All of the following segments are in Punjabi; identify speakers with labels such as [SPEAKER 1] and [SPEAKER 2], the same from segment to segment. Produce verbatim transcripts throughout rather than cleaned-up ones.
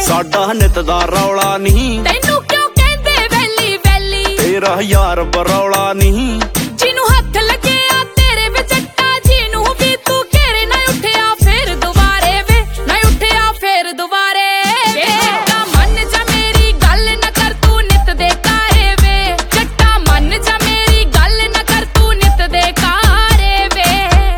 [SPEAKER 1] ਸਾਡਾ ਨਿਤ ਦਾ ਰੌਲਾ ਨਹੀਂ,
[SPEAKER 2] ਤੈਨੂੰ ਕਿਉਂ ਕਹਿੰਦੇ ਵੈਲੀ ਵੈਲੀ,
[SPEAKER 1] ਤੇਰਾ ਯਾਰ ਬਰੌਲਾ ਨਹੀਂ।
[SPEAKER 2] ਜਿਹਨੂੰ ਹੱਥ ਲੱਗਿਆ ਤੇਰੇ ਵਿੱਚ ਜੱਟਾ, ਜਿਹਨੂੰ ਵੀ ਤੂੰ ਘੇਰੇ ਨਾ ਉੱਠਿਆ ਫੇਰ ਦੁਬਾਰੇ ਵੇ, ਨਾ ਉੱਠਿਆ ਫੇਰ ਦੁਬਾਰੇ ਵੇ। ਜੱਟਾ ਮੰਨ ਜਾ ਮੇਰੀ ਗੱਲ ਨਾ ਕਰ ਤੂੰ ਨਿਤ ਦੇ ਕਾਰੇ ਵੇ, ਜੱਟਾ ਮੰਨ ਜਾ ਮੇਰੀ ਗੱਲ ਨਾ ਕਰ ਤੂੰ ਨਿਤ ਦੇ ਕਾਰੇ ਵੇ।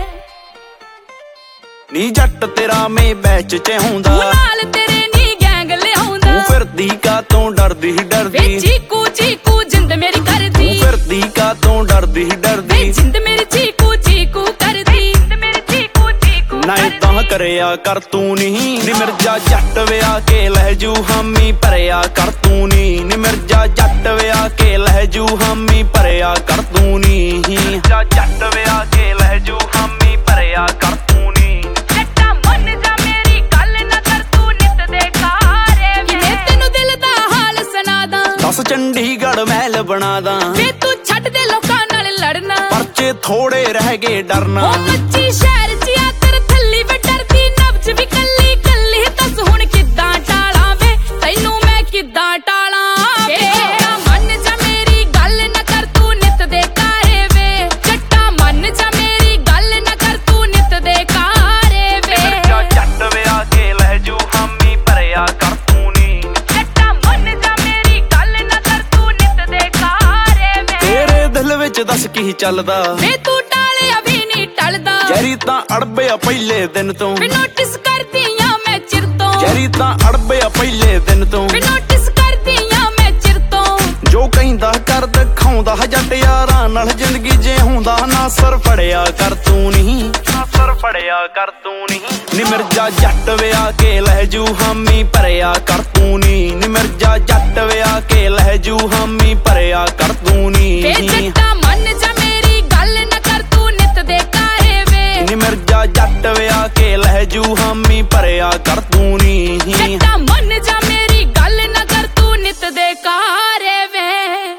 [SPEAKER 1] ਨੀ ਜੱਟ ਤੇਰਾ ਮੈਂ ਬੈਚ ਚ ਹੁੰਦਾ,
[SPEAKER 2] ਨਾਲ ਤੇਰੇ ਨੀ ਗੈਂਗ ਲਿਆਉਂਦਾ,
[SPEAKER 1] ਤੂੰ ਫਿਰਦੀ ਕਾ ਤੋਂ ਡਰਦੀ ਡਰਦੀ,
[SPEAKER 2] ਵੇ ਚੀਕੂ ਚੀਕੂ ਜਿੰਦ ਮੇਰੀ ਕਰਦੀ,
[SPEAKER 1] ਤੂੰ ਫਿਰਦੀ ਕਾ ਤੋਂ ਡਰਦੀ ਡਰਦੀ,
[SPEAKER 2] ਵੇ ਜਿੰਦ ਮੇਰੀ ਚੀਕੂ ਚੀਕੂ ਕਰਦੀ, ਜਿੰਦ ਮੇਰੀ ਚੀਕੂ ਚੀਕੂ
[SPEAKER 1] ਨਾ ਏਦਾਂ ਕਰਿਆ ਕਰ ਤੂੰ ਨੀ। ਨੀ ਮਿਰਜ਼ਾ ਜੱਟ ਵਿਆਹ ਕੇ ਲਹਿ ਜੂ ਹਾਮੀ ਭਰਿਆ ਕਰ ਤੂੰ ਨੀ, ਨੀ ਮਿਰਜ਼ਾ ਜੱਟ ਵਿਆਹ ਕੇ ਲਹਿ ਜੂ ਹਾਮੀ ਭਰਿਆ ਕਰ ਤੂੰ ਨੀ, ਮਿਰਜ਼ਾ ਜੱਟ ਵਿਆਹ ਕੇ ਲਹਿ ਜੂ ਹਾਮੀ ਭਰਿਆ ਕਰ ਤੂੰ ਨੀ।
[SPEAKER 2] ਜੱਟਾ ਮੰਨ ਜਾ ਮੇਰੀ ਗੱਲ ਨਾ ਕਰ ਤੂੰ ਨਿਤ ਦੇ ਕਾਰੇ ਵੇ, ਮੈਂ ਤੈਨੂੰ ਦਿਲ ਦਾ ਹਾਲ ਸੁਣਾਦਾ,
[SPEAKER 1] ਦਸ ਚੰਡੀਗੜ੍ਹ ਮਹਿਲ ਬਣਾਦਾ,
[SPEAKER 2] ਵੇ ਤੂੰ ਛੱਡ ਦੇ ਲੋਕਾਂ ਨਾਲ ਲੜਨਾ,
[SPEAKER 1] ਪਰਚੇ ਥੋੜੇ ਰਹਿ ਗਏ ਡਰਨਾ।
[SPEAKER 2] ਉਹ ਕੱਚੀ ਸ਼ਹਿਰ ਚ ਆ ਤੇਰੇ ਥੱਲੀ ਵੇ ਡਰਦੀ ਨਬਜ ਵੀ ਕੱਲੀ ਕੱਲੀ, ਦੱਸ ਹੁਣ ਕਿੱਦਾਂ ਟਾਲਾਂ ਵੇ, ਤੈਨੂੰ ਮੈਂ ਕਿੱਦਾਂ ਟਾਲਾਂ ਵੇ। ਜੱਟਾ ਮੰਨ ਜਾ ਮੇਰੀ ਗੱਲ ਨਾ ਕਰ ਤੂੰ ਨਿਤ ਦੇ ਕਾਰੇ ਵੇ, ਜੱਟਾ ਮੰਨ ਜਾ ਮੇਰੀ ਗੱਲ ਨਾ ਕਰ ਤੂੰ ਨਿਤ ਦੇ ਕਾਰੇ ਵੇ।
[SPEAKER 1] ਮਿਰਜ਼ਾ ਜੱਟ ਵਿਆਹ ਕੇ ਲਹਿ ਜੂ ਹਾਮੀ ਭਰਿਆ ਕਰ ਤੂੰ ਨੀ,
[SPEAKER 2] ਜੱਟਾ ਮੰਨ ਜਾ ਮੇਰੀ ਗੱਲ ਨਾ ਕਰ ਤੂੰ ਨਿਤ ਦੇ ਕਾਰੇ ਵੇ।
[SPEAKER 1] ਤੇਰੇ ਦਿਲ ਵਿੱਚ ਦੱਸ ਕੀ ਚੱਲਦਾ,
[SPEAKER 2] ਵੇ ਤੂੰ ਟਾਲਿਆ ਵੀ ਨਹੀਂ ਟਲਦਾ,
[SPEAKER 1] ਜੈਰੀ ਤਾਂ ਅੜਬਿਆ ਪਹਿਲੇ ਦਿਨ ਤੋਂ,
[SPEAKER 2] ਵੇ ਨੋਟਿਸ ਕਰਦੀ ਆ ਮੈਂ ਚਿਰ ਤੋਂ,
[SPEAKER 1] ਜੈਰੀ ਤਾਂ ਅੜਬਿਆ ਪਹਿਲੇ ਦਿਨ ਤੋਂ,
[SPEAKER 2] ਵੇ ਨੋਟਿਸ ਕਰਦੀ ਆ ਮੈਂ ਚਿਰ ਤੋਂ।
[SPEAKER 1] ਜੋ ਕਹਿੰਦਾ ਕਰ ਦਿਖਾਉਂਦਾ ਜੱਟ ਯਾਰਾਂ ਨਾਲ ਜ਼ਿੰਦਗੀ ਜਿਉਂਦਾ, ਨਾ ਸਰ ਫੜਿਆ ਕਰ ਤੂੰ ਨਹੀਂ, ਨਾ ਸਰ ਫੜਿਆ ਕਰ ਤੂੰ ਨਹੀਂ। ਨੀ ਮਿਰਜ਼ਾ ਜੱਟ ਵਿਆਹ ਕੇ ਲਹਿ ਜੂ ਹਾਮੀ ਭਰਿਆ ਕਰ ਤੂੰ ਨੀ, ਨੀ ਮਿਰਜ਼ਾ ਜੱਟ ਵਿਆਹ ਕੇ ਲਹਿ ਜੂ ਹਾਮੀ ਭਰਿਆ ਕਰ ਤੂੰ ਨੀ।
[SPEAKER 2] ਵੇ ਜੱਟਾ ਮੰਨ ਜਾ ਮੇਰੀ ਗੱਲ ਨਾ ਕਰ ਤੂੰ ਨਿਤ ਦੇ ਕਾਰੇ ਵੇ,
[SPEAKER 1] ਨੀ ਮਿਰਜ਼ਾ ਜੱਟ ਵਿਆਹ ਕੇ ਲਹਿ ਜੂ ਹਾਮੀ ਭਰਿਆ ਕਰ ਤੂੰ ਨੀ।
[SPEAKER 2] ਜੱਟਾ ਮੰਨ ਜਾ